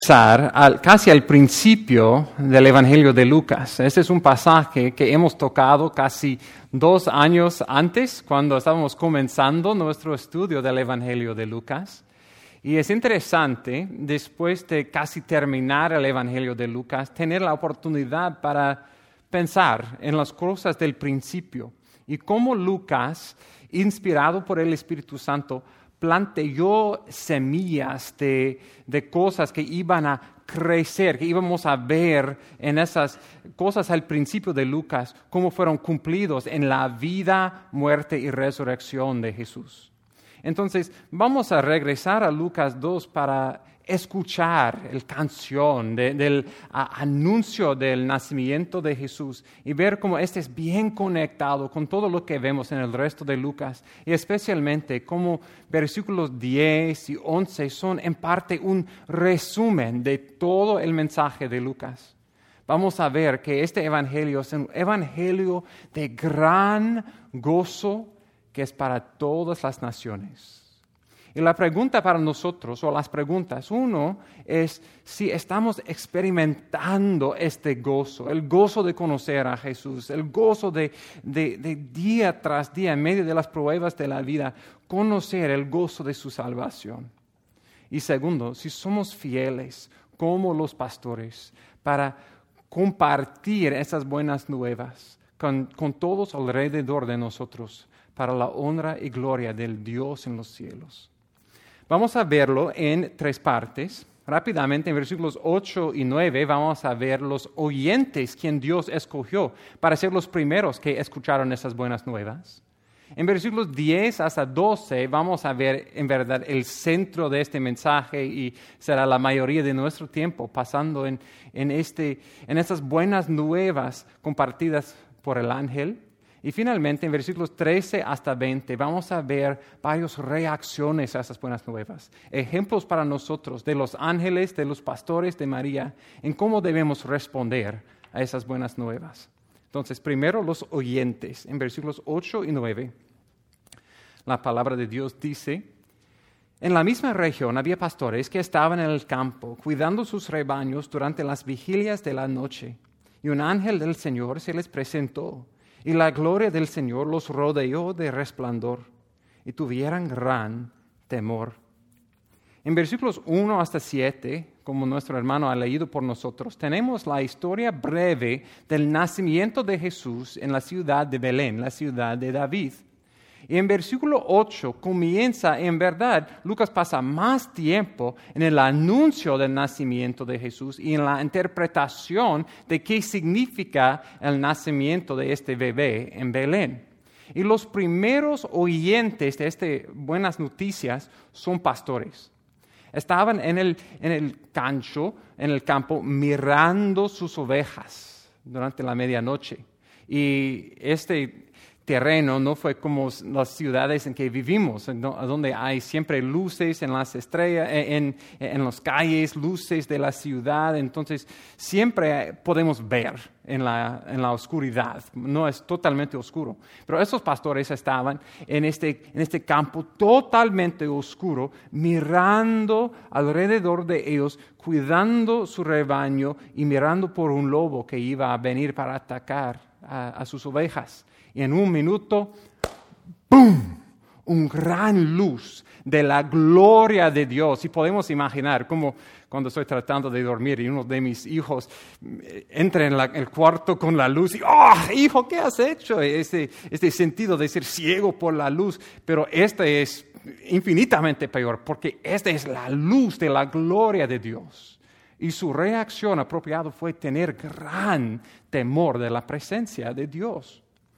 Casi al principio del Evangelio de Lucas. Este es un pasaje que hemos tocado casi 2 años antes, cuando estábamos comenzando nuestro estudio del Evangelio de Lucas. Y es interesante, después de casi terminar el Evangelio de Lucas, tener la oportunidad para pensar en las cosas del principio y cómo Lucas, inspirado por el Espíritu Santo, planteó semillas de cosas que iban a crecer, que íbamos a ver en esas cosas al principio de Lucas, cómo fueron cumplidos en la vida, muerte y resurrección de Jesús. Entonces, vamos a regresar a Lucas 2 para escuchar la canción del anuncio del nacimiento de Jesús y ver cómo este es bien conectado con todo lo que vemos en el resto de Lucas, y especialmente cómo versículos 10 y 11 son en parte un resumen de todo el mensaje de Lucas. Vamos a ver que este evangelio es un evangelio de gran gozo que es para todas las naciones. Y la pregunta para nosotros, o las preguntas, uno es si estamos experimentando este gozo, el gozo de conocer a Jesús, el gozo de día tras día, en medio de las pruebas de la vida, conocer el gozo de su salvación. Y segundo, si somos fieles como los pastores para compartir esas buenas nuevas con todos alrededor de nosotros, para la honra y gloria del Dios en los cielos. Vamos a verlo en 3 partes. Rápidamente, en versículos 8 y 9, vamos a ver los oyentes quien Dios escogió para ser los primeros que escucharon esas buenas nuevas. En versículos 10 hasta 12 vamos a ver en verdad el centro de este mensaje, y será la mayoría de nuestro tiempo pasando en estas buenas nuevas compartidas por el ángel. Y finalmente, en versículos 13 hasta 20, vamos a ver varias reacciones a esas buenas nuevas. Ejemplos para nosotros de los ángeles, de los pastores, de María, en cómo debemos responder a esas buenas nuevas. Entonces, primero los oyentes. En versículos 8 y 9, la palabra de Dios dice: en la misma región había pastores que estaban en el campo, cuidando sus rebaños durante las vigilias de la noche. Y un ángel del Señor se les presentó, y la gloria del Señor los rodeó de resplandor, y tuvieran gran temor. En versículos 1 hasta 7, como nuestro hermano ha leído por nosotros, tenemos la historia breve del nacimiento de Jesús en la ciudad de Belén, la ciudad de David. Y en versículo 8 comienza, en verdad, Lucas pasa más tiempo en el anuncio del nacimiento de Jesús y en la interpretación de qué significa el nacimiento de este bebé en Belén. Y los primeros oyentes de estas buenas noticias son pastores. Estaban en el campo, mirando sus ovejas durante la medianoche. Y este terreno no fue como las ciudades en que vivimos, donde hay siempre luces en las estrellas, en las calles, luces de la ciudad. Entonces siempre podemos ver en la oscuridad, no es totalmente oscuro. Pero esos pastores estaban en este campo totalmente oscuro, mirando alrededor de ellos, cuidando su rebaño y mirando por un lobo que iba a venir para atacar a sus ovejas. Y en un minuto, ¡boom!, una gran luz de la gloria de Dios. Y podemos imaginar como cuando estoy tratando de dormir y uno de mis hijos entra en el cuarto con la luz y ¡oh, hijo, qué has hecho! Este sentido de ser ciego por la luz. Pero este es infinitamente peor, porque esta es la luz de la gloria de Dios. Y su reacción apropiada fue tener gran temor de la presencia de Dios.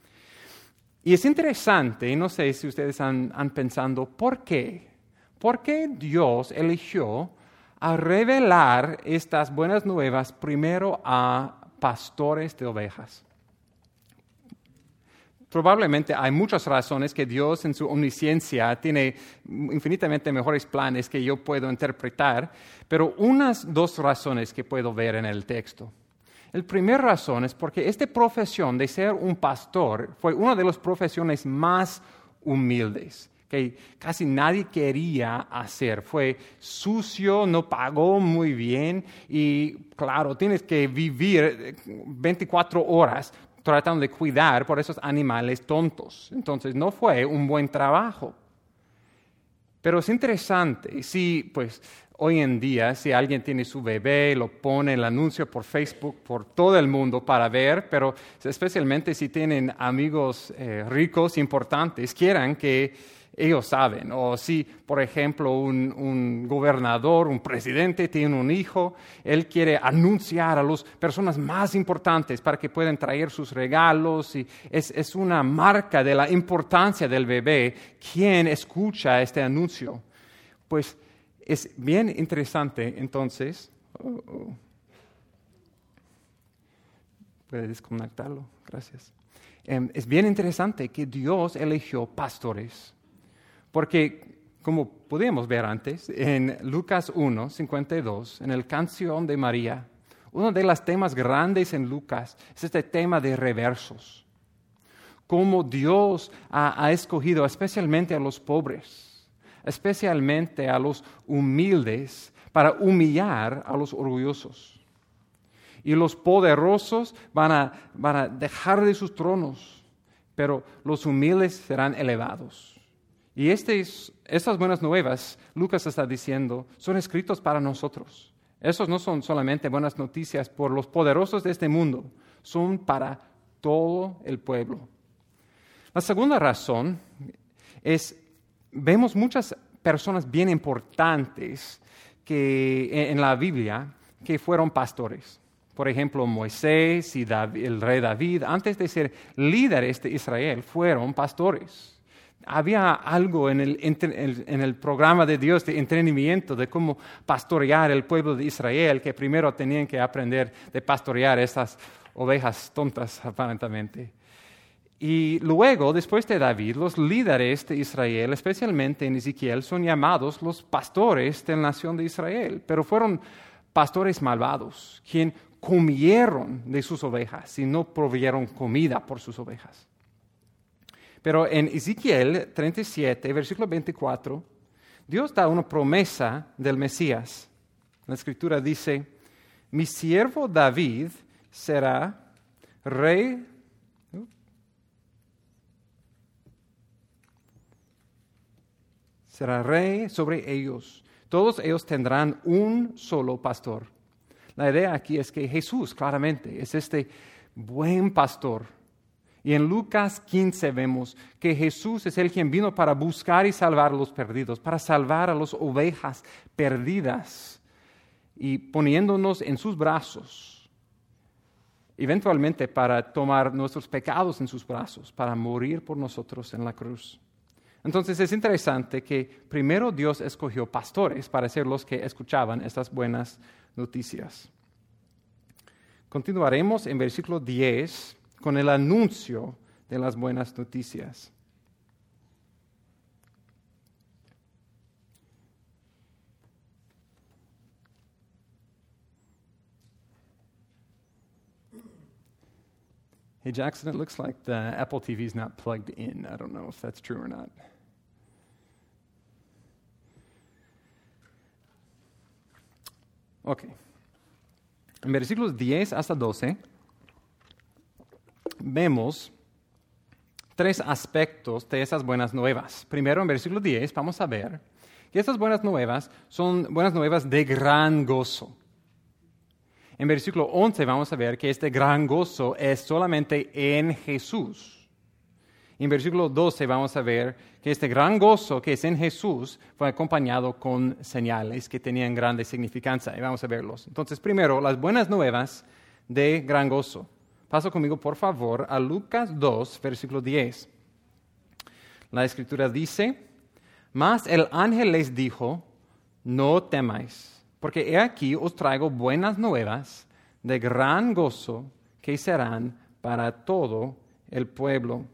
Y es interesante, y no sé si ustedes han pensado, ¿por qué? ¿Por qué Dios eligió a revelar estas buenas nuevas primero a pastores de ovejas? Probablemente hay muchas razones que Dios en su omnisciencia tiene infinitamente mejores planes que yo puedo interpretar, pero unas 2 razones que puedo ver en el texto. La primera razón es porque esta profesión de ser un pastor fue una de las profesiones más humildes que casi nadie quería hacer. Fue sucio, no pagó muy bien y claro, tienes que vivir 24 horas tratando de cuidar por esos animales tontos. Entonces no fue un buen trabajo. Pero es interesante, si pues hoy en día, si alguien tiene su bebé, lo pone el anuncio por Facebook, por todo el mundo para ver, pero especialmente si tienen amigos ricos, importantes, quieran que ellos saben. O si, por ejemplo, un gobernador, un presidente tiene un hijo, él quiere anunciar a las personas más importantes para que puedan traer sus regalos. Y es una marca de la importancia del bebé quien escucha este anuncio. Pues es bien interesante, entonces. ¿Puede desconectarlo? Gracias. Es bien interesante que Dios eligió pastores. Porque, como pudimos ver antes, en Lucas 1, 52, en el Canción de María, uno de los temas grandes en Lucas es este tema de reversos. Cómo Dios ha escogido especialmente a los pobres, especialmente a los humildes, para humillar a los orgullosos. Y los poderosos van a dejar de sus tronos, pero los humildes serán elevados. Y estas buenas nuevas, Lucas está diciendo, son escritos para nosotros. Esos no son solamente buenas noticias por los poderosos de este mundo, son para todo el pueblo. La segunda razón es, vemos muchas personas bien importantes en la Biblia que fueron pastores. Por ejemplo, Moisés y el rey David, antes de ser líderes de Israel, fueron pastores. Había algo en el programa de Dios de entrenamiento de cómo pastorear el pueblo de Israel, que primero tenían que aprender de pastorear esas ovejas tontas, aparentemente. Y luego, después de David, los líderes de Israel, especialmente en Ezequiel, son llamados los pastores de la nación de Israel, pero fueron pastores malvados, quienes comieron de sus ovejas y no provieron comida por sus ovejas. Pero en Ezequiel 37, versículo 24, Dios da una promesa del Mesías. La Escritura dice, mi siervo David será rey sobre ellos. Todos ellos tendrán un solo pastor. La idea aquí es que Jesús claramente es este buen pastor. Y en Lucas 15 vemos que Jesús es el quien vino para buscar y salvar a los perdidos, para salvar a las ovejas perdidas y poniéndonos en sus brazos, eventualmente para tomar nuestros pecados en sus brazos, para morir por nosotros en la cruz. Entonces es interesante que primero Dios escogió pastores para ser los que escuchaban estas buenas noticias. Continuaremos en versículo 10 con el anuncio de las buenas noticias. Hey Jackson, it looks like the Apple TV is not plugged in. I don't know if that's true or not. Ok. En versículos 10 hasta 12 vemos tres aspectos de esas buenas nuevas. Primero, en versículo 10 vamos a ver que estas buenas nuevas son buenas nuevas de gran gozo. En versículo 11 vamos a ver que este gran gozo es solamente en Jesús. En versículo 12 vamos a ver que este gran gozo que es en Jesús fue acompañado con señales que tenían grande significancia. Y vamos a verlos. Entonces, primero, las buenas nuevas de gran gozo. Pasa conmigo, por favor, a Lucas 2, versículo 10. La Escritura dice, mas el ángel les dijo, no temáis, porque he aquí os traigo buenas nuevas de gran gozo que serán para todo el pueblo.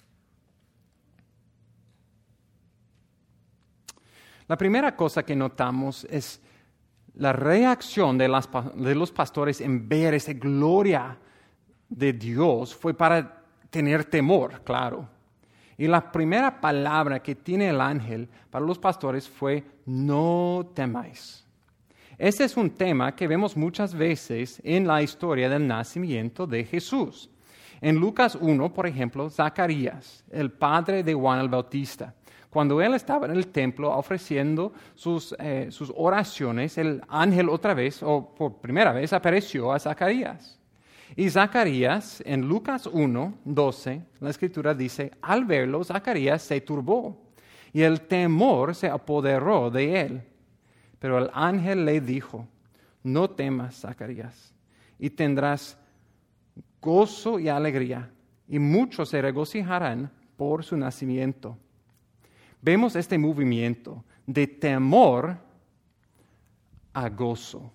La primera cosa que notamos es la reacción de los pastores en ver esa gloria de Dios fue para tener temor, claro. Y la primera palabra que tiene el ángel para los pastores fue, no temáis. Este es un tema que vemos muchas veces en la historia del nacimiento de Jesús. En Lucas 1, por ejemplo, Zacarías, el padre de Juan el Bautista, cuando él estaba en el templo ofreciendo sus oraciones, el ángel otra vez, o por primera vez, apareció a Zacarías. Y Zacarías, en Lucas 1, 12, la Escritura dice, al verlo, Zacarías se turbó, y el temor se apoderó de él. Pero el ángel le dijo, no temas, Zacarías, y tendrás gozo y alegría, y muchos se regocijarán por su nacimiento. Vemos este movimiento de temor a gozo.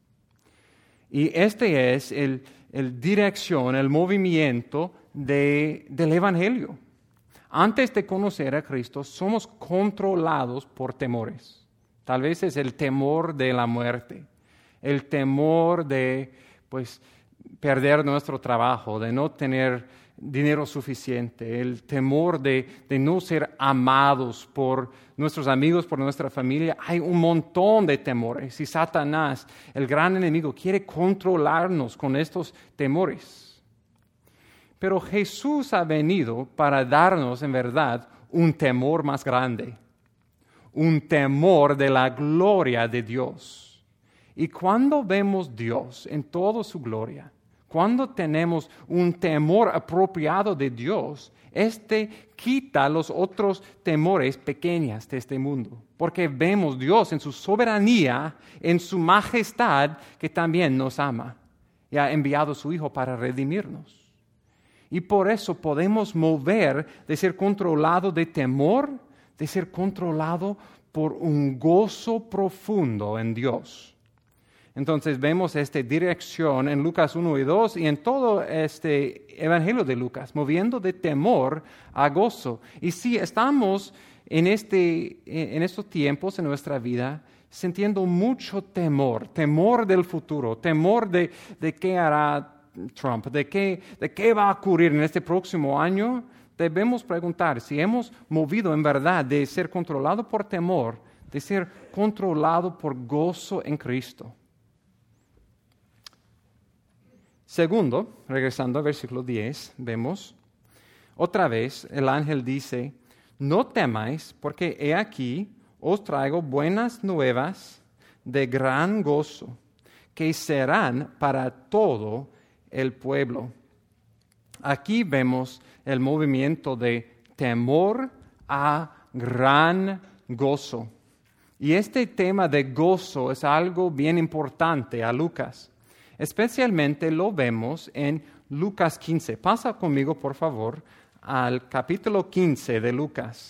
Y este es el dirección, el movimiento del Evangelio. Antes de conocer a Cristo, somos controlados por temores. Tal vez es el temor de la muerte, el temor de perder nuestro trabajo, de no tener dinero suficiente, el temor de no ser amados por nuestros amigos, por nuestra familia. Hay un montón de temores y Satanás, el gran enemigo, quiere controlarnos con estos temores. Pero Jesús ha venido para darnos en verdad un temor más grande, un temor de la gloria de Dios. Y cuando vemos a Dios en toda su gloria, cuando tenemos un temor apropiado de Dios, este quita los otros temores pequeños de este mundo. Porque vemos a Dios en su soberanía, en su majestad, que también nos ama y ha enviado a su Hijo para redimirnos. Y por eso podemos mover de ser controlado de temor, de ser controlado por un gozo profundo en Dios. Entonces vemos esta dirección en Lucas 1 y 2 y en todo este Evangelio de Lucas, moviendo de temor a gozo. Y si estamos en estos tiempos en nuestra vida sintiendo mucho temor del futuro, temor de qué hará Trump, de qué va a ocurrir en este próximo año, debemos preguntar si hemos movido en verdad de ser controlado por temor, de ser controlado por gozo en Cristo. Segundo, regresando al versículo 10, vemos, otra vez el ángel dice, no temáis, porque he aquí, os traigo buenas nuevas de gran gozo, que serán para todo el pueblo. Aquí vemos el movimiento de temor a gran gozo. Y este tema de gozo es algo bien importante a Lucas. Especialmente lo vemos en Lucas 15. Pasa conmigo, por favor, al capítulo 15 de Lucas.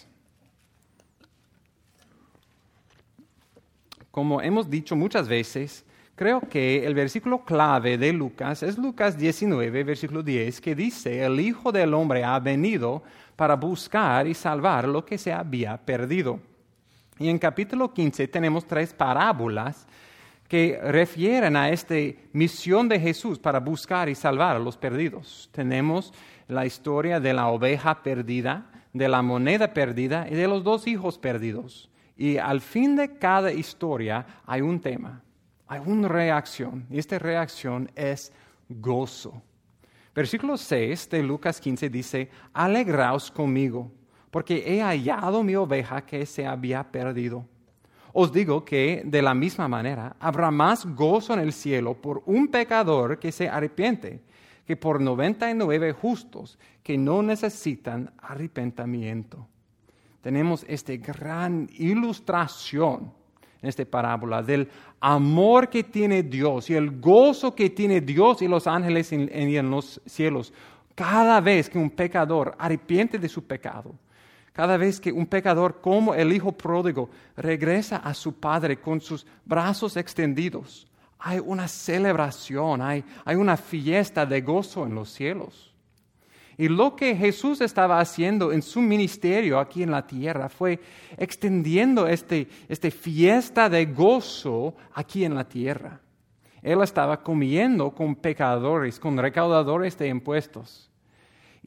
Como hemos dicho muchas veces, creo que el versículo clave de Lucas es Lucas 19, versículo 10, que dice, el Hijo del Hombre ha venido para buscar y salvar lo que se había perdido. Y en capítulo 15 tenemos 3 parábolas que refieren a esta misión de Jesús para buscar y salvar a los perdidos. Tenemos la historia de la oveja perdida, de la moneda perdida y de los 2 hijos perdidos. Y al fin de cada historia hay un tema, hay una reacción, y esta reacción es gozo. Versículo 6 de Lucas 15 dice, alegraos conmigo, porque he hallado mi oveja que se había perdido. Os digo que de la misma manera habrá más gozo en el cielo por un pecador que se arrepiente que por 99 justos que no necesitan arrepentimiento. Tenemos esta gran ilustración en esta parábola del amor que tiene Dios y el gozo que tiene Dios y los ángeles en los cielos cada vez que un pecador arrepiente de su pecado. Cada vez que un pecador como el hijo pródigo regresa a su padre con sus brazos extendidos, hay una celebración, hay una fiesta de gozo en los cielos. Y lo que Jesús estaba haciendo en su ministerio aquí en la tierra fue extendiendo esta fiesta de gozo aquí en la tierra. Él estaba comiendo con pecadores, con recaudadores de impuestos. Y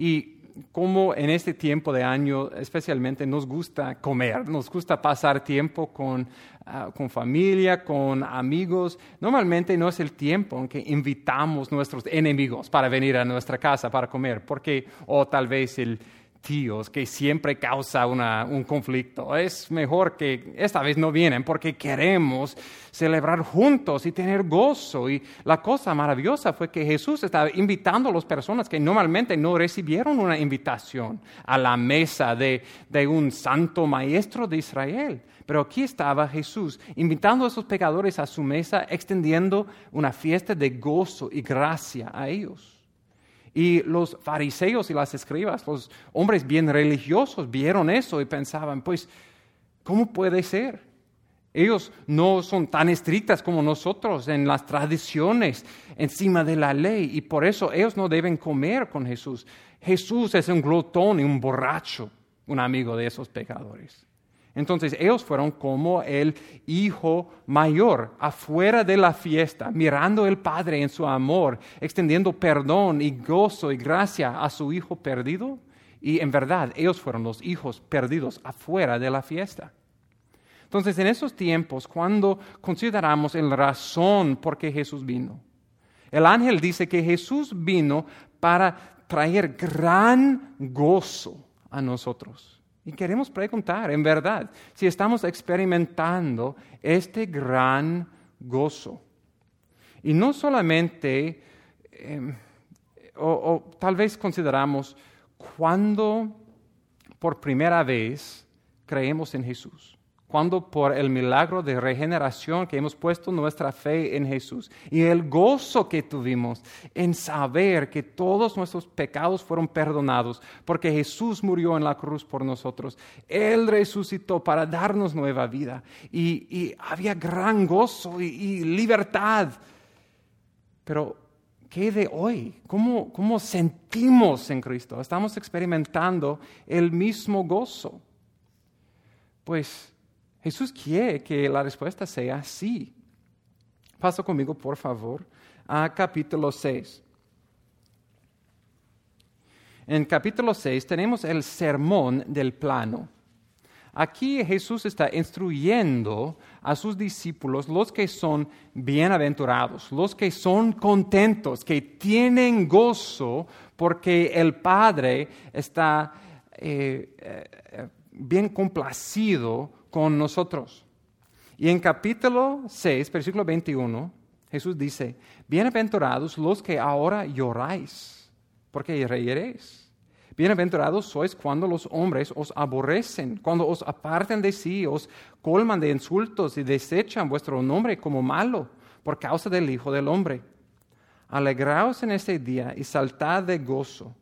cómo en este tiempo de año especialmente nos gusta comer, nos gusta pasar tiempo con familia, con amigos. Normalmente no es el tiempo en que invitamos a nuestros enemigos para venir a nuestra casa para comer, o tal vez el tíos que siempre causa un conflicto. Es mejor que esta vez no vienen porque queremos celebrar juntos y tener gozo. Y la cosa maravillosa fue que Jesús estaba invitando a las personas que normalmente no recibieron una invitación a la mesa de un santo maestro de Israel. Pero aquí estaba Jesús invitando a esos pecadores a su mesa, extendiendo una fiesta de gozo y gracia a ellos. Y los fariseos y las escribas, los hombres bien religiosos, vieron eso y pensaban, pues, ¿cómo puede ser? Ellos no son tan estrictas como nosotros en las tradiciones, encima de la ley, y por eso ellos no deben comer con Jesús. Jesús es un glotón y un borracho, un amigo de esos pecadores. Entonces ellos fueron como el hijo mayor afuera de la fiesta, mirando al Padre en su amor, extendiendo perdón y gozo y gracia a su hijo perdido. Y en verdad ellos fueron los hijos perdidos afuera de la fiesta. Entonces en esos tiempos, cuando consideramos la razón por qué Jesús vino, el ángel dice que Jesús vino para traer gran gozo a nosotros. Y queremos preguntar, en verdad, si estamos experimentando este gran gozo. Y no solamente, o tal vez consideramos cuando por primera vez creemos en Jesús. Cuando por el milagro de regeneración que hemos puesto nuestra fe en Jesús y el gozo que tuvimos en saber que todos nuestros pecados fueron perdonados porque Jesús murió en la cruz por nosotros. Él resucitó para darnos nueva vida y había gran gozo y libertad. Pero ¿qué de hoy? ¿Cómo sentimos en Cristo? ¿Estamos experimentando el mismo gozo? Pues Jesús quiere que la respuesta sea sí. Pasa conmigo, por favor, a capítulo 6. En capítulo 6 tenemos el sermón del plano. Aquí Jesús está instruyendo a sus discípulos, los que son bienaventurados, los que son contentos, que tienen gozo porque el Padre está bien complacido con nosotros. Y en capítulo 6, versículo 21, Jesús dice, bienaventurados los que ahora lloráis, porque reiréis. Bienaventurados sois cuando los hombres os aborrecen, cuando os aparten de sí, os colman de insultos y desechan vuestro nombre como malo por causa del Hijo del Hombre. Alegraos en este día y saltad de gozo.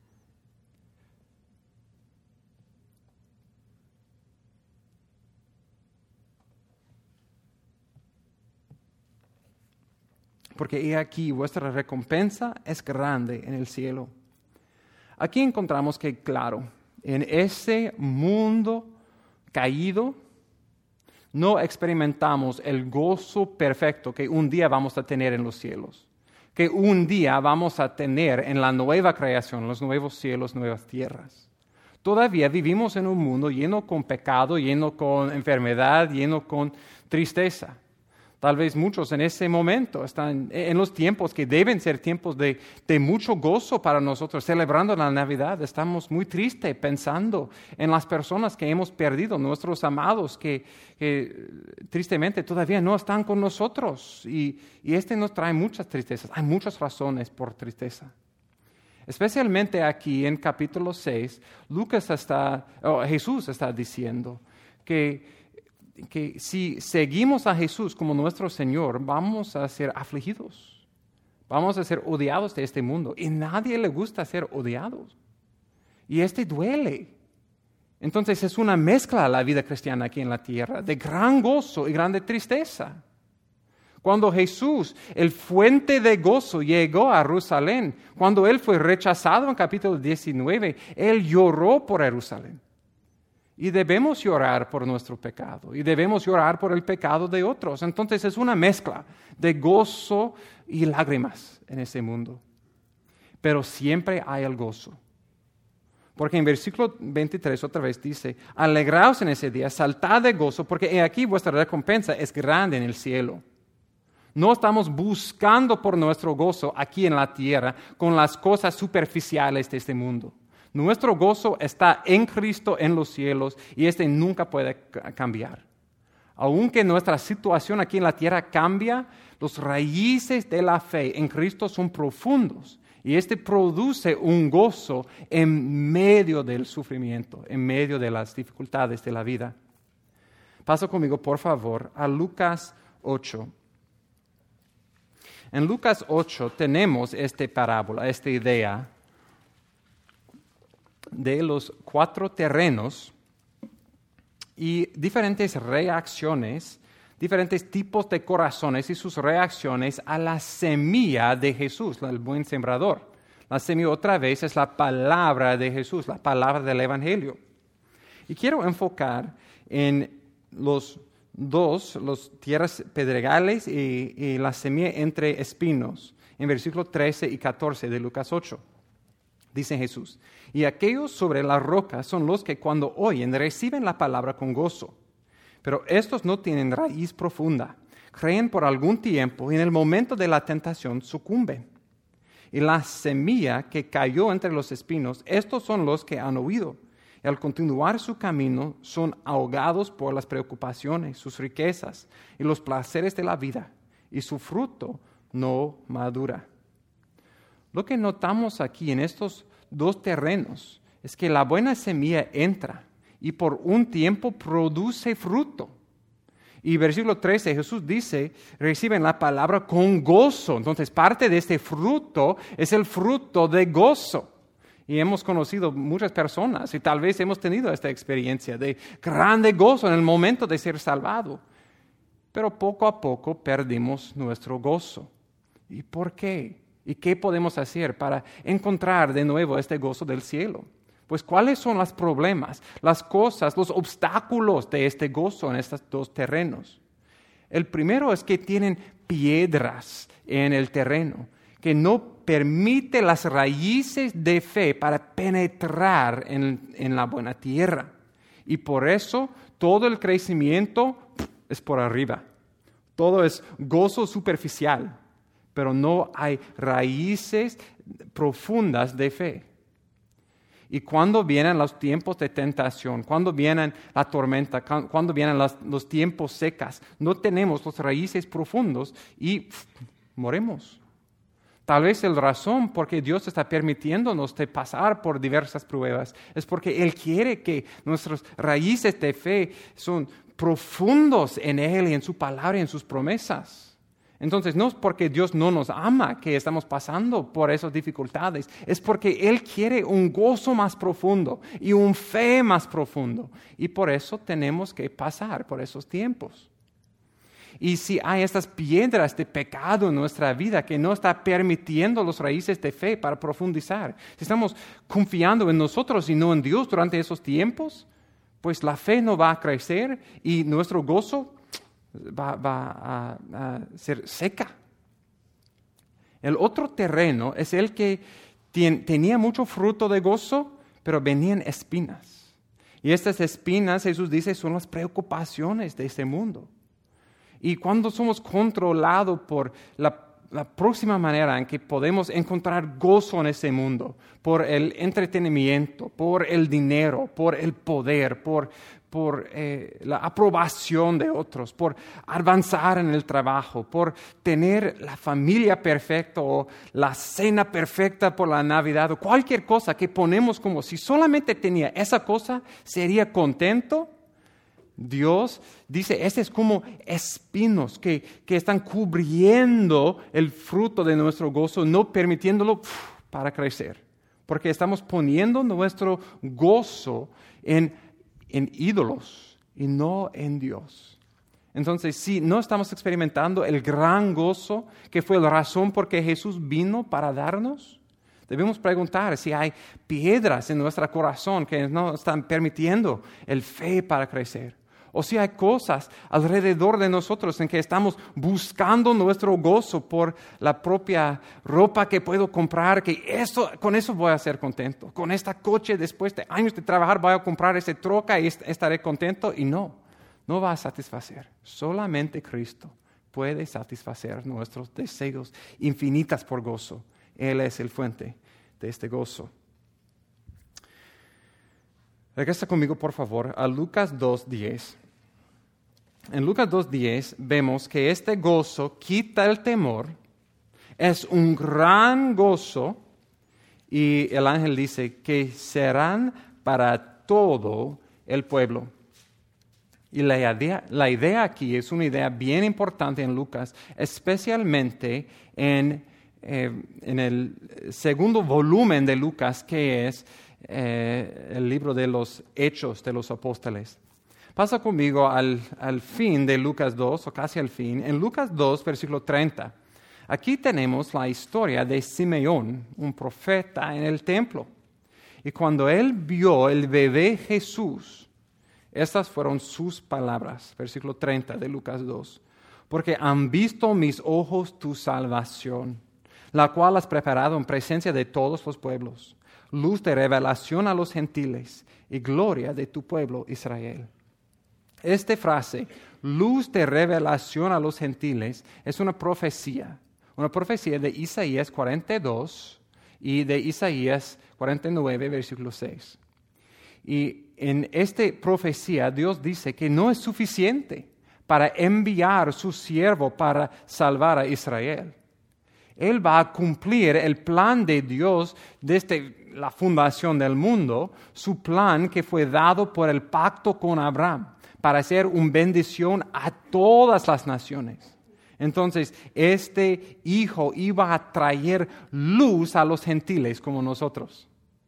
Porque he aquí vuestra recompensa es grande en el cielo. Aquí encontramos que, claro, en ese mundo caído, no experimentamos el gozo perfecto que un día vamos a tener en los cielos, que un día vamos a tener en la nueva creación, los nuevos cielos, nuevas tierras. Todavía vivimos en un mundo lleno con pecado, lleno con enfermedad, lleno con tristeza. Tal vez muchos en ese momento están en los tiempos que deben ser tiempos de mucho gozo para nosotros, celebrando la Navidad. Estamos muy tristes pensando en las personas que hemos perdido, nuestros amados que tristemente todavía no están con nosotros. Y este nos trae muchas tristezas. Hay muchas razones por tristeza. Especialmente aquí en capítulo 6, Jesús está diciendo que si seguimos a Jesús como nuestro Señor, vamos a ser afligidos, vamos a ser odiados de este mundo. Y a nadie le gusta ser odiados. Y duele. Entonces es una mezcla la vida cristiana aquí en la tierra, de gran gozo y grande tristeza. Cuando Jesús, el fuente de gozo, llegó a Jerusalén, cuando Él fue rechazado en capítulo 19, Él lloró por Jerusalén. Y debemos llorar por nuestro pecado. Y debemos llorar por el pecado de otros. Entonces es una mezcla de gozo y lágrimas en ese mundo. Pero siempre hay el gozo. Porque en versículo 23 otra vez dice, alegraos en ese día, saltad de gozo, porque he aquí vuestra recompensa es grande en el cielo. No estamos buscando por nuestro gozo aquí en la tierra con las cosas superficiales de este mundo. Nuestro gozo está en Cristo en los cielos y este nunca puede cambiar. Aunque nuestra situación aquí en la tierra cambia, los raíces de la fe en Cristo son profundos y este produce un gozo en medio del sufrimiento, en medio de las dificultades de la vida. Pasa conmigo, por favor, a Lucas 8. En Lucas 8 tenemos esta parábola, esta idea de los 4 terrenos y diferentes reacciones, diferentes tipos de corazones y sus reacciones a la semilla de Jesús, el buen sembrador. La semilla otra vez es la palabra de Jesús, la palabra del Evangelio. Y quiero enfocar en los tierras pedregales y la semilla entre espinos, en versículos 13 y 14 de Lucas 8. Dice Jesús, y aquellos sobre la roca son los que cuando oyen reciben la palabra con gozo. Pero estos no tienen raíz profunda, creen por algún tiempo y en el momento de la tentación sucumben. Y la semilla que cayó entre los espinos, estos son los que han oído. Y al continuar su camino son ahogados por las preocupaciones, sus riquezas y los placeres de la vida, y su fruto no madura. Lo que notamos aquí en estos 2 terrenos es que la buena semilla entra y por un tiempo produce fruto. Y versículo 13, Jesús dice, reciben la palabra con gozo. Entonces parte de este fruto es el fruto de gozo. Y hemos conocido muchas personas y tal vez hemos tenido esta experiencia de grande gozo en el momento de ser salvado. Pero poco a poco perdimos nuestro gozo. ¿Y por qué? ¿Y qué podemos hacer para encontrar de nuevo este gozo del cielo? Pues, ¿cuáles son los problemas, las cosas, los obstáculos de este gozo en estos 2 terrenos? El primero es que tienen piedras en el terreno, que no permite las raíces de fe para penetrar en la buena tierra. Y por eso todo el crecimiento es por arriba. Todo es gozo superficial, pero no hay raíces profundas de fe. Y cuando vienen los tiempos de tentación, cuando viene la tormenta, cuando vienen los tiempos secos, no tenemos las raíces profundos y morimos. Tal vez la razón por qué Dios está permitiéndonos de pasar por diversas pruebas es porque Él quiere que nuestras raíces de fe son profundos en Él y en su palabra y en sus promesas. Entonces, no es porque Dios no nos ama que estamos pasando por esas dificultades, es porque Él quiere un gozo más profundo y un fe más profundo. Y por eso tenemos que pasar por esos tiempos. Y si hay estas piedras de pecado en nuestra vida que no está permitiendo las raíces de fe para profundizar, si estamos confiando en nosotros y no en Dios durante esos tiempos, pues la fe no va a crecer y nuestro gozo va a ser seca. El otro terreno es el que tenía mucho fruto de gozo, pero venían espinas. Y estas espinas, Jesús dice, son las preocupaciones de este mundo. Y cuando somos controlados por la próxima manera en que podemos encontrar gozo en ese mundo, por el entretenimiento, por el dinero, por el poder, por la aprobación de otros, por avanzar en el trabajo, por tener la familia perfecta o la cena perfecta por la Navidad o cualquier cosa que ponemos como si solamente tenía esa cosa, sería contento. Dios dice, este es como espinos que están cubriendo el fruto de nuestro gozo, no permitiéndolo para crecer, porque estamos poniendo nuestro gozo en ídolos y no en Dios. Entonces, si no estamos experimentando el gran gozo que fue la razón por que Jesús vino para darnos, debemos preguntar si hay piedras en nuestro corazón que no están permitiendo el fe para crecer. O si hay cosas alrededor de nosotros en que estamos buscando nuestro gozo por la propia ropa que puedo comprar, que con eso voy a ser contento. Con este coche, después de años de trabajar, voy a comprar esa troca y estaré contento. Y no va a satisfacer. Solamente Cristo puede satisfacer nuestros deseos infinitas por gozo. Él es el fuente de este gozo. Regresa conmigo, por favor, a Lucas 2:10. En Lucas 2:10 vemos que este gozo quita el temor, es un gran gozo, y el ángel dice que serán para todo el pueblo. Y la idea aquí es una idea bien importante en Lucas, especialmente en el segundo volumen de Lucas, que es el libro de los Hechos de los Apóstoles. Pasa conmigo al fin de Lucas 2, o casi al fin, en Lucas 2, versículo 30. Aquí tenemos la historia de Simeón, un profeta en el templo. Y cuando él vio el bebé Jesús, estas fueron sus palabras, versículo 30 de Lucas 2. Porque han visto mis ojos tu salvación, la cual has preparado en presencia de todos los pueblos, luz de revelación a los gentiles y gloria de tu pueblo Israel. Esta frase, luz de revelación a los gentiles, es una profecía de Isaías 42 y de Isaías 49, versículo 6. Y en esta profecía Dios dice que no es suficiente para enviar su siervo para salvar a Israel. Él va a cumplir el plan de Dios desde la fundación del mundo, su plan que fue dado por el pacto con Abraham, para ser una bendición a todas las naciones. Entonces, este hijo iba a traer luz a los gentiles como nosotros.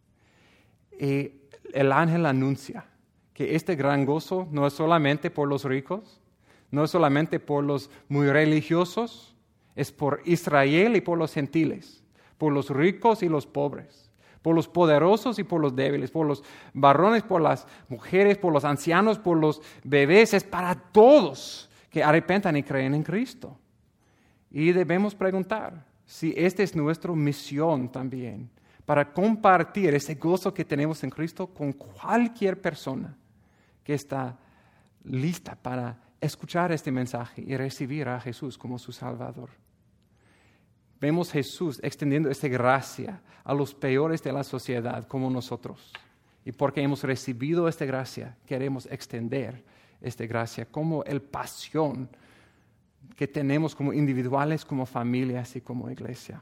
El ángel anuncia que este gran gozo no es solamente por los ricos, no es solamente por los muy religiosos, es por Israel y por los gentiles, por los ricos y los pobres, por los poderosos y por los débiles, por los varones, por las mujeres, por los ancianos, por los bebés, es para todos que arrepentan y creen en Cristo. Y debemos preguntar si esta es nuestra misión también, para compartir ese gozo que tenemos en Cristo con cualquier persona que está lista para escuchar este mensaje y recibir a Jesús como su Salvador. Vemos Jesús extendiendo esta gracia a los peores de la sociedad como nosotros. Y porque hemos recibido esta gracia, queremos extender esta gracia como el pasión que tenemos como individuales, como familias y como iglesia.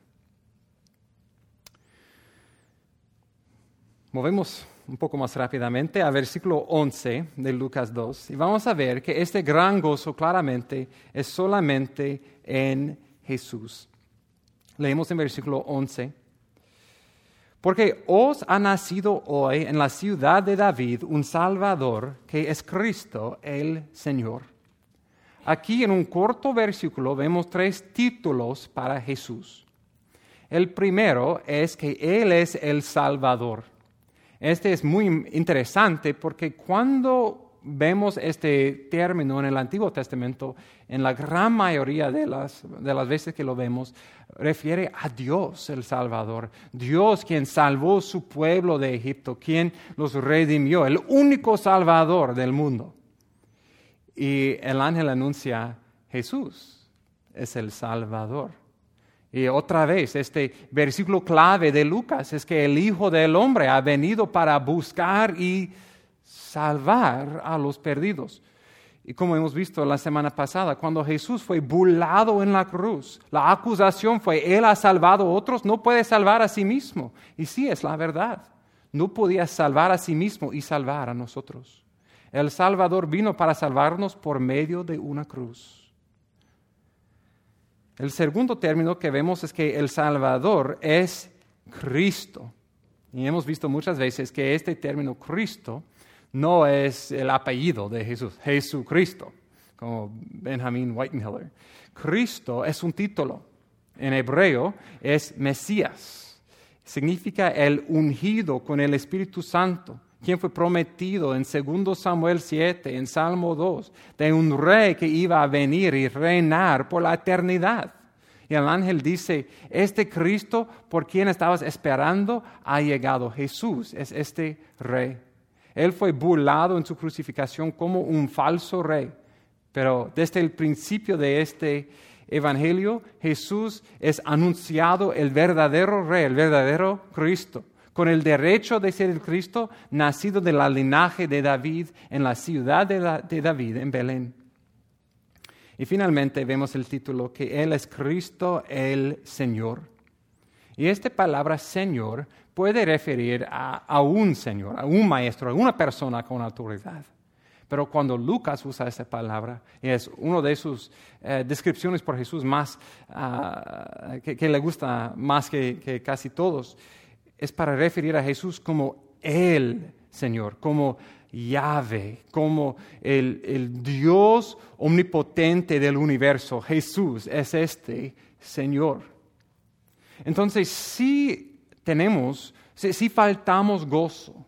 Movemos un poco más rápidamente al versículo 11 de Lucas 2 y vamos a ver que este gran gozo claramente es solamente en Jesús. Leemos en versículo 11. Porque os ha nacido hoy en la ciudad de David un Salvador que es Cristo el Señor. Aquí en un corto versículo vemos 3 títulos para Jesús. El primero es que Él es el Salvador. Este es muy interesante porque cuando vemos este término en el Antiguo Testamento, en la gran mayoría de las veces que lo vemos, refiere a Dios el Salvador. Dios quien salvó su pueblo de Egipto, quien los redimió, el único Salvador del mundo. Y el ángel anuncia, Jesús es el Salvador. Y otra vez, este versículo clave de Lucas es que el Hijo del Hombre ha venido para buscar y salvar a los perdidos. Y como hemos visto la semana pasada, cuando Jesús fue burlado en la cruz, la acusación fue, Él ha salvado a otros, no puede salvar a sí mismo. Y sí, es la verdad. No podía salvar a sí mismo y salvar a nosotros. El Salvador vino para salvarnos por medio de una cruz. El segundo término que vemos es que el Salvador es Cristo. Y hemos visto muchas veces que este término Cristo no es el apellido de Jesús, Jesucristo, como Benjamin Whiteheller. Cristo es un título. En hebreo es Mesías. Significa el ungido con el Espíritu Santo, quien fue prometido en 2 Samuel 7, en Salmo 2, de un rey que iba a venir y reinar por la eternidad. Y el ángel dice, este Cristo por quien estabas esperando ha llegado. Jesús es este rey. Él fue burlado en su crucifixión como un falso rey. Pero desde el principio de este evangelio, Jesús es anunciado el verdadero rey, el verdadero Cristo, con el derecho de ser el Cristo, nacido de la linaje de David en la ciudad de David, en Belén. Y finalmente vemos el título, que Él es Cristo el Señor. Y esta palabra Señor puede referir a un Señor, a un maestro, a una persona con autoridad. Pero cuando Lucas usa esa palabra, y es una de sus descripciones por Jesús más, que le gusta más que casi todos, es para referir a Jesús como el Señor, como Yahvé, como el Dios omnipotente del universo. Jesús es este Señor. Entonces, si faltamos gozo,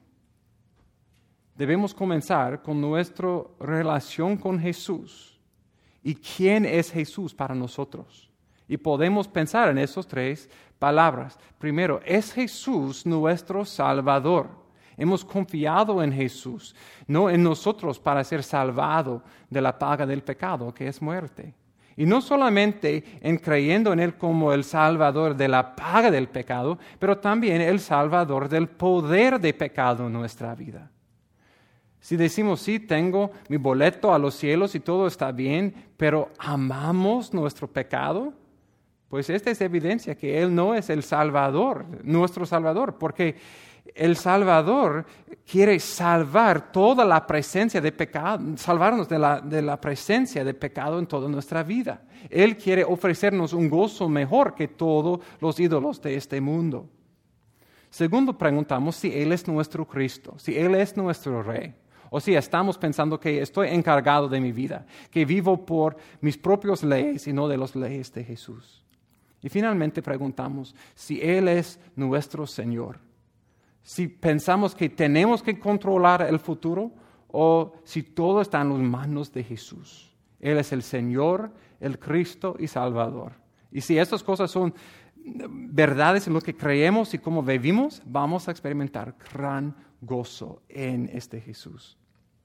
debemos comenzar con nuestra relación con Jesús y quién es Jesús para nosotros. Y podemos pensar en esas 3 palabras. Primero, ¿es Jesús nuestro Salvador? Hemos confiado en Jesús, no en nosotros para ser salvado de la paga del pecado, que es muerte. Y no solamente en creyendo en Él como el Salvador de la paga del pecado, pero también el Salvador del poder de pecado en nuestra vida. Si decimos, sí, tengo mi boleto a los cielos y todo está bien, pero amamos nuestro pecado, pues esta es evidencia que Él no es el Salvador, nuestro Salvador, porque el Salvador quiere salvar toda la presencia de pecado, salvarnos de la presencia de pecado en toda nuestra vida. Él quiere ofrecernos un gozo mejor que todos los ídolos de este mundo. Segundo, preguntamos si Él es nuestro Cristo, si Él es nuestro Rey. O si estamos pensando que estoy encargado de mi vida, que vivo por mis propias leyes y no de las leyes de Jesús. Y finalmente preguntamos si Él es nuestro Señor. Si pensamos que tenemos que controlar el futuro o si todo está en las manos de Jesús. Él es el Señor, el Cristo y Salvador. Y si estas cosas son verdades en lo que creemos y cómo vivimos, vamos a experimentar gran gozo en este Jesús.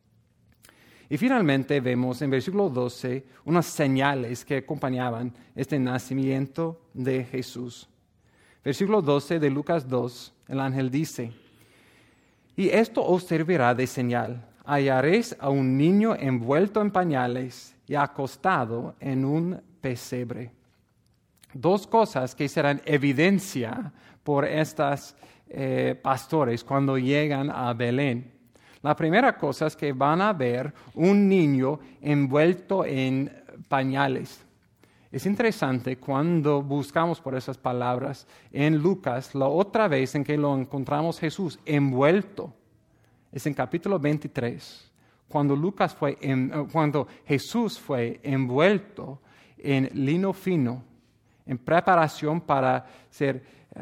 Y finalmente vemos en versículo 12 unas señales que acompañaban este nacimiento de Jesús. Versículo 12 de Lucas 2, el ángel dice, y esto os servirá de señal. Hallaréis a un niño envuelto en pañales y acostado en un pesebre. 2 cosas que serán evidencia por estos pastores cuando llegan a Belén. La primera cosa es que van a ver un niño envuelto en pañales. Es interesante cuando buscamos por esas palabras en Lucas, la otra vez en que lo encontramos Jesús envuelto, es en capítulo 23, cuando Jesús fue envuelto en lino fino, en preparación para ser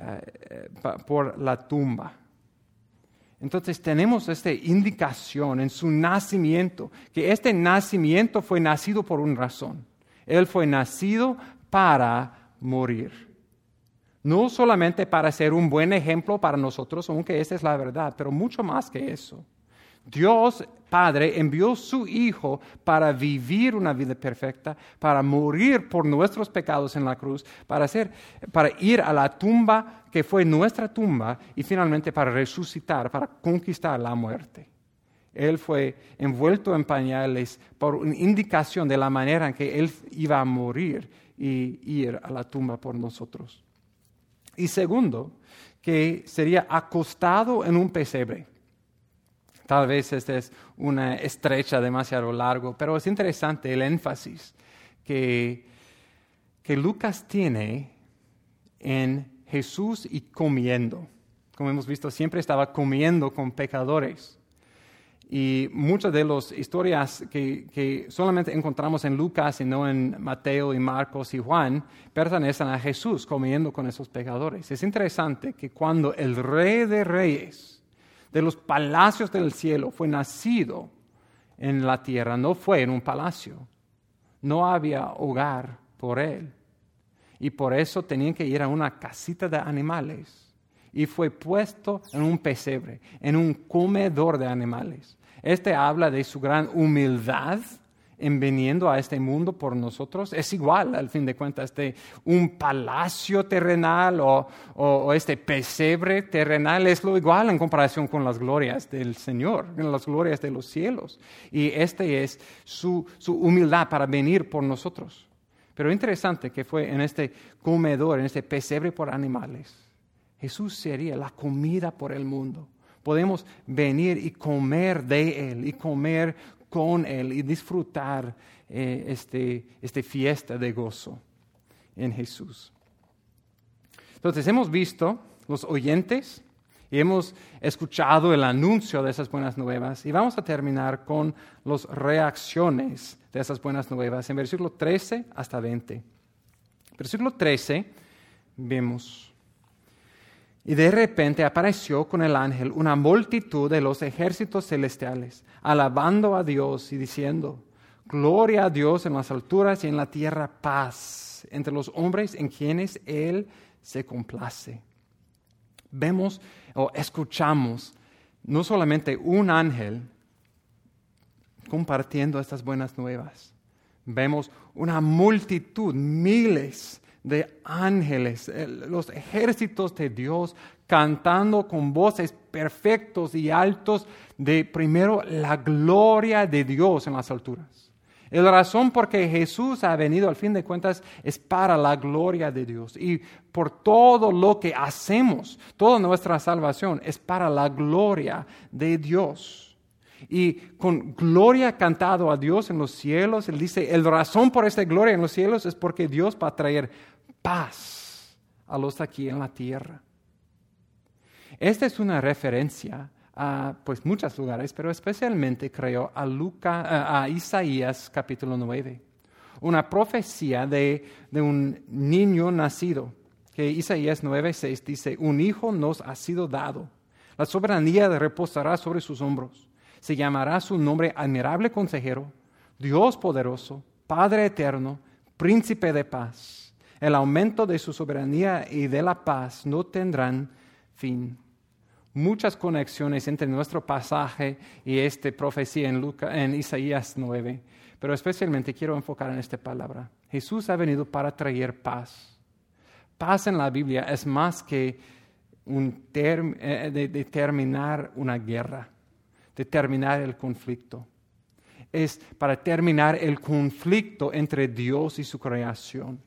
por la tumba. Entonces tenemos esta indicación en su nacimiento, que este nacimiento fue nacido por una razón. Él fue nacido para morir. No solamente para ser un buen ejemplo para nosotros, aunque esa es la verdad, pero mucho más que eso. Dios Padre envió a su Hijo para vivir una vida perfecta, para morir por nuestros pecados en la cruz, para ir a la tumba que fue nuestra tumba y finalmente para resucitar, para conquistar la muerte. Él fue envuelto en pañales por una indicación de la manera en que Él iba a morir y ir a la tumba por nosotros. Y segundo, que sería acostado en un pesebre. Tal vez esta es una estrecha demasiado largo, pero es interesante el énfasis que Lucas tiene en Jesús y comiendo. Como hemos visto, siempre estaba comiendo con pecadores. Y muchas de las historias que solamente encontramos en Lucas y no en Mateo y Marcos y Juan pertenecen a Jesús comiendo con esos pecadores. Es interesante que cuando el Rey de Reyes de los palacios del cielo fue nacido en la tierra, no fue en un palacio. No había hogar por él. Y por eso tenían que ir a una casita de animales. Y fue puesto en un pesebre, en un comedor de animales. Este habla de su gran humildad en viniendo a este mundo por nosotros. Es igual, al fin de cuentas, un palacio terrenal o este pesebre terrenal es lo igual en comparación con las glorias del Señor, en las glorias de los cielos. Y este es su humildad para venir por nosotros. Pero interesante que fue en este comedor, en este pesebre por animales. Jesús sería la comida por el mundo. Podemos venir y comer de Él y comer con Él y disfrutar esta fiesta de gozo en Jesús. Entonces hemos visto los oyentes y hemos escuchado el anuncio de esas buenas nuevas y vamos a terminar con las reacciones de esas buenas nuevas en versículo 13 hasta 20. Versículo 13 vemos: y de repente apareció con el ángel una multitud de los ejércitos celestiales, alabando a Dios y diciendo: gloria a Dios en las alturas y en la tierra paz entre los hombres en quienes Él se complace. Vemos o escuchamos no solamente un ángel compartiendo estas buenas nuevas, vemos una multitud, miles de ángeles, los ejércitos de Dios cantando con voces perfectos y altos de primero la gloria de Dios en las alturas. La razón por que Jesús ha venido al fin de cuentas es para la gloria de Dios y por todo lo que hacemos, toda nuestra salvación es para la gloria de Dios. Y con gloria cantado a Dios en los cielos, Él dice, la razón por esta gloria en los cielos es porque Dios va a traer paz a los aquí en la tierra. Esta es una referencia a muchos lugares, pero especialmente creo a Isaías capítulo 9. Una profecía de un niño nacido, que Isaías 9:6 dice: un hijo nos ha sido dado, la soberanía reposará sobre sus hombros. Se llamará su nombre Admirable Consejero, Dios Poderoso, Padre Eterno, Príncipe de Paz. El aumento de su soberanía y de la paz no tendrán fin. Muchas conexiones entre nuestro pasaje y esta profecía en Isaías 9, pero especialmente quiero enfocar en esta palabra. Jesús ha venido para traer paz. Paz en la Biblia es más que de terminar una guerra, de terminar el conflicto. Es para terminar el conflicto entre Dios y su creación.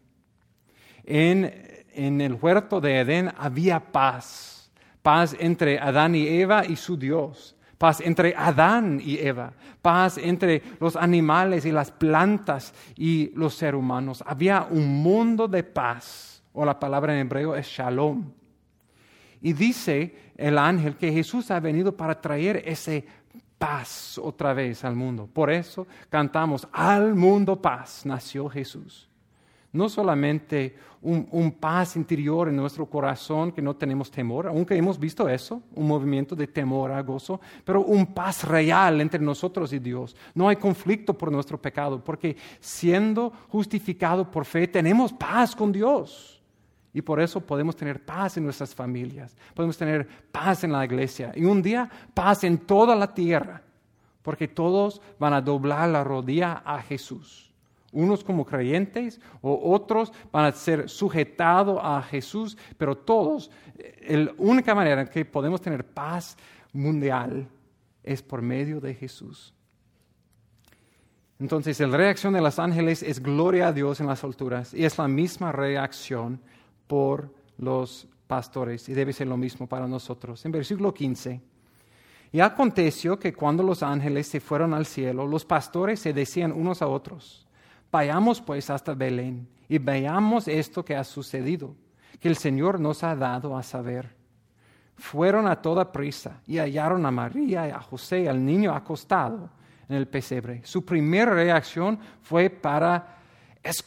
En el huerto de Edén había paz. Paz entre Adán y Eva y su Dios. Paz entre Adán y Eva. Paz entre los animales y las plantas y los seres humanos. Había un mundo de paz, o la palabra en hebreo es shalom. Y dice el ángel que Jesús ha venido para traer ese paz otra vez al mundo. Por eso cantamos, al mundo paz nació Jesús. No solamente un paz interior en nuestro corazón que no tenemos temor, aunque hemos visto eso, un movimiento de temor a gozo, pero un paz real entre nosotros y Dios. No hay conflicto por nuestro pecado, porque siendo justificado por fe tenemos paz con Dios. Y por eso podemos tener paz en nuestras familias, podemos tener paz en la iglesia y un día paz en toda la tierra, porque todos van a doblar la rodilla a Jesús. Unos como creyentes o otros van a ser sujetados a Jesús, pero todos, la única manera en que podemos tener paz mundial es por medio de Jesús. Entonces, la reacción de los ángeles es gloria a Dios en las alturas y es la misma reacción por los pastores y debe ser lo mismo para nosotros. En versículo 15, y aconteció que cuando los ángeles se fueron al cielo, los pastores se decían unos a otros: vayamos pues hasta Belén y veamos esto que ha sucedido, que el Señor nos ha dado a saber. Fueron a toda prisa y hallaron a María y a José y al niño acostado en el pesebre. Su primera reacción fue para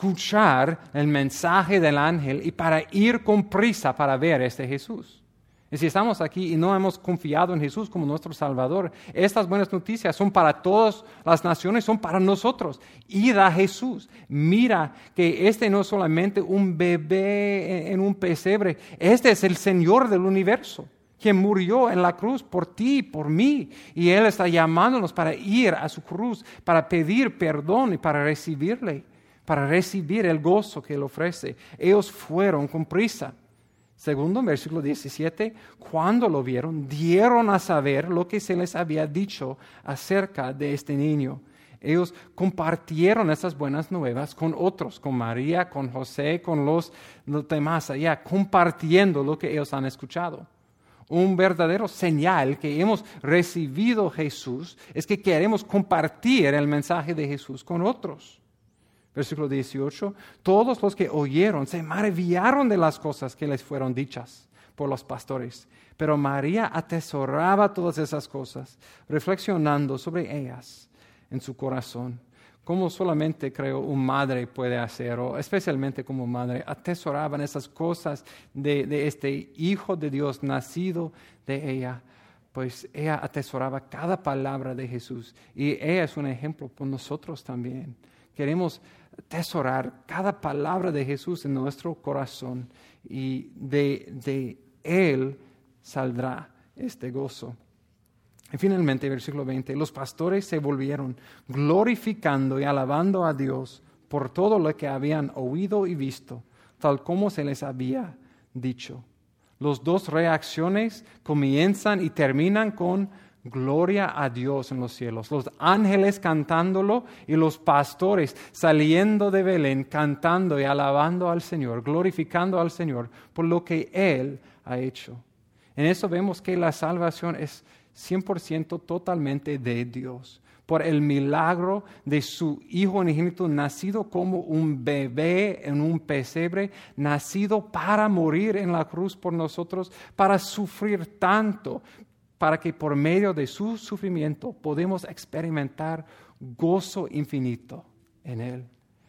escuchar el mensaje del ángel y para ir con prisa para ver a este Jesús. Y si estamos aquí y no hemos confiado en Jesús como nuestro Salvador, estas buenas noticias son para todas las naciones, son para nosotros. Id a Jesús. Mira que este no es solamente un bebé en un pesebre, este es el Señor del universo, quien murió en la cruz por ti y por mí. Y Él está llamándonos para ir a su cruz, para pedir perdón y para recibirle, para recibir el gozo que Él ofrece. Ellos fueron con prisa. Segundo, versículo 17, cuando lo vieron, dieron a saber lo que se les había dicho acerca de este niño. Ellos compartieron esas buenas nuevas con otros, con María, con José, con los demás allá, compartiendo lo que ellos han escuchado. Un verdadero señal que hemos recibido Jesús es que queremos compartir el mensaje de Jesús con otros. Versículo 18, todos los que oyeron se maravillaron de las cosas que les fueron dichas por los pastores. Pero María atesoraba todas esas cosas, reflexionando sobre ellas en su corazón. Como solamente creo una madre puede hacer, o especialmente como madre, atesoraban esas cosas de este Hijo de Dios nacido de ella. Pues ella atesoraba cada palabra de Jesús. Y ella es un ejemplo por nosotros también. Queremos atesorar cada palabra de Jesús en nuestro corazón y de Él saldrá este gozo. Y finalmente, versículo 20, los pastores se volvieron glorificando y alabando a Dios por todo lo que habían oído y visto, tal como se les había dicho. Las dos reacciones comienzan y terminan con gloria a Dios en los cielos. Los ángeles cantándolo y los pastores saliendo de Belén cantando y alabando al Señor, glorificando al Señor por lo que Él ha hecho. En eso vemos que la salvación es 100% totalmente de Dios. Por el milagro de su Hijo unigénito, nacido como un bebé en un pesebre, nacido para morir en la cruz por nosotros, para sufrir tanto, para que por medio de su sufrimiento podemos experimentar gozo infinito en Él.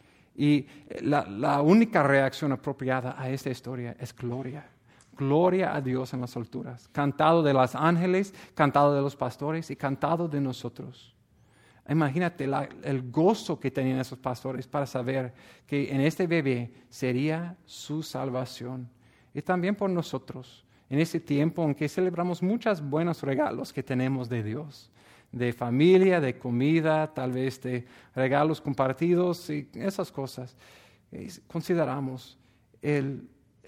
Y la única reacción apropiada a esta historia es gloria. Gloria a Dios en las alturas. Cantado de los ángeles, cantado de los pastores y cantado de nosotros. Imagínate el gozo que tenían esos pastores para saber que en este bebé sería su salvación. Y también por nosotros. En ese tiempo en que celebramos muchos buenos regalos que tenemos de Dios, de familia, de comida, tal vez de regalos compartidos y esas cosas, consideramos el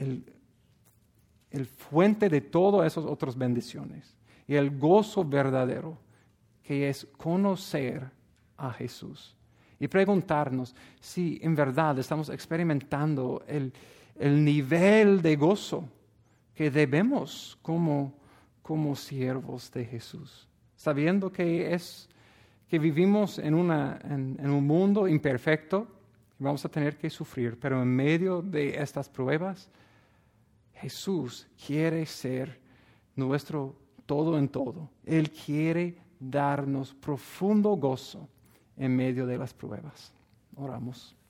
fuente de todas esas otras bendiciones y el gozo verdadero que es conocer a Jesús y preguntarnos si en verdad estamos experimentando el nivel de gozo que debemos como siervos de Jesús, sabiendo que vivimos en un mundo imperfecto y vamos a tener que sufrir, pero en medio de estas pruebas, Jesús quiere ser nuestro todo en todo. Él quiere darnos profundo gozo en medio de las pruebas. Oramos.